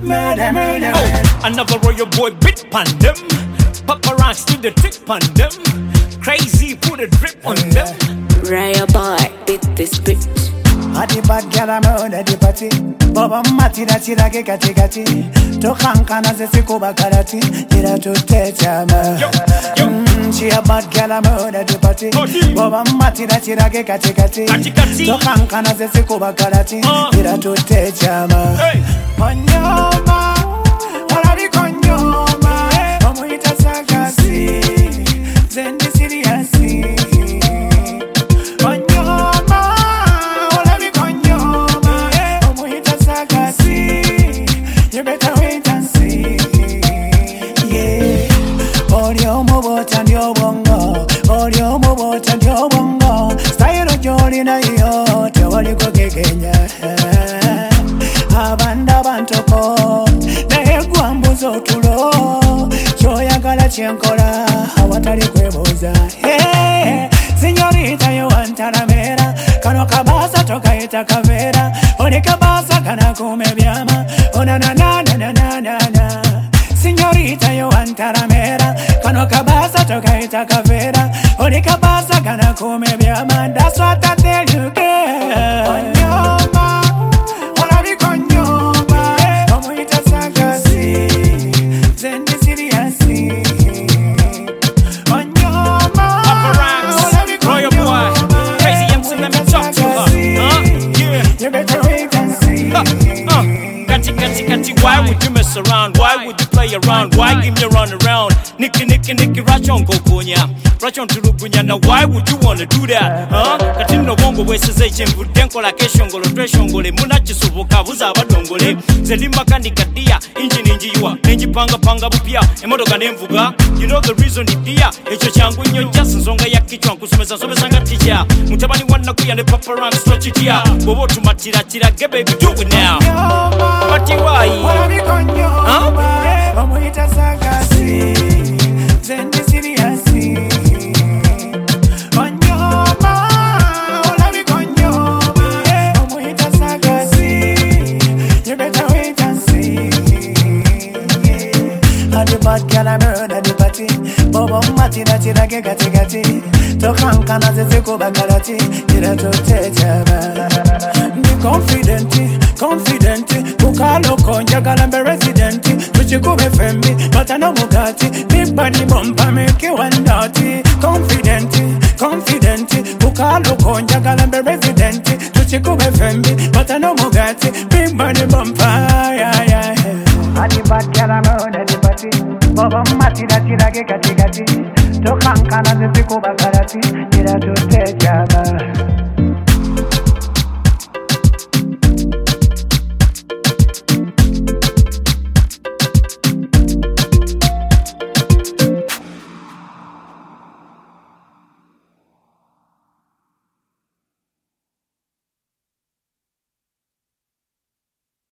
Another royal boy bit pan them. Papa rocks to the tip on them. Crazy put a drip on them. Royal boy bit this bitch. Adi bad girl I'm on the party. Baba mati da chira ke kati kati. To kankana ze siko bakarati. Ira to te chama. She a bad girl I'm on the party. Baba mati da chira ke kati kati. To kankana ze siko bakarati. Ira to te chama. Konyoma, olari konyoma. Omu ita sagasi. Zendi siriasi. You better wait and see. Yeah. Audio mobot and your bongo. Audio mobot and your bongo. Style of Jolly na yo. Te wali ko kekenya. Abanda bantoko. Na egwa mbuzo tulo. Choya gala chenkola. Hawatari kweboza. Hey. Señorita yo antaramera. Kano kabasa toka ita kavera. Oni kabasa kana kumebyama. Ona na na na na na na na. Señorita yo antaramera. Kano kabasa toka ita kavera. Oni kabasa kana kumebyama. That's what I tell you, girl. Konyoma, olari konyoma. Omu ita sagasi, zendi siriasi. Why would you mess around? Why would you play around? Why give me a run around? Nicky, rachon kokonya. Rachon tulukunya. Now why would you wanna do that? Huh? Katino bongo weseze chembu denko la keshongolo treshongole. Muna chisubuka buza abadongole. Zelima kandi kadia. Inji yuwa. Nenji panga bupia. Emodo kanemvuga. You know the reason idia. Echo changu inyo jasa zonga ya kichwa. Kusumeza sobesanga tija. Mutabani wana kuya ne paparang stretch it ya. Bobo tumatira get baby do it now. What you why? Huh? Omu ita sagasi, zendi siriasi. Konyoma, olari konyoma. Omu ita sagasi, you better wait and see. Adi bad girl I'm on the party. Bobo mati da chira ke gati gati. To kankana ze siko bakarati. Ira to te chama. Be confident. Kukalo konja galambe resident. Tuchikube fembi, matano mugati. Big body bumper make you one naughty. Confident. Kukalo konja galambe resident. Tuchikube fembi, matano mugati. Big body bumper, yeah. Adi bad girl I'm on the party. Bobo mati da chira ke kati kati. To kankana ze siko bakarati. Ira to teja.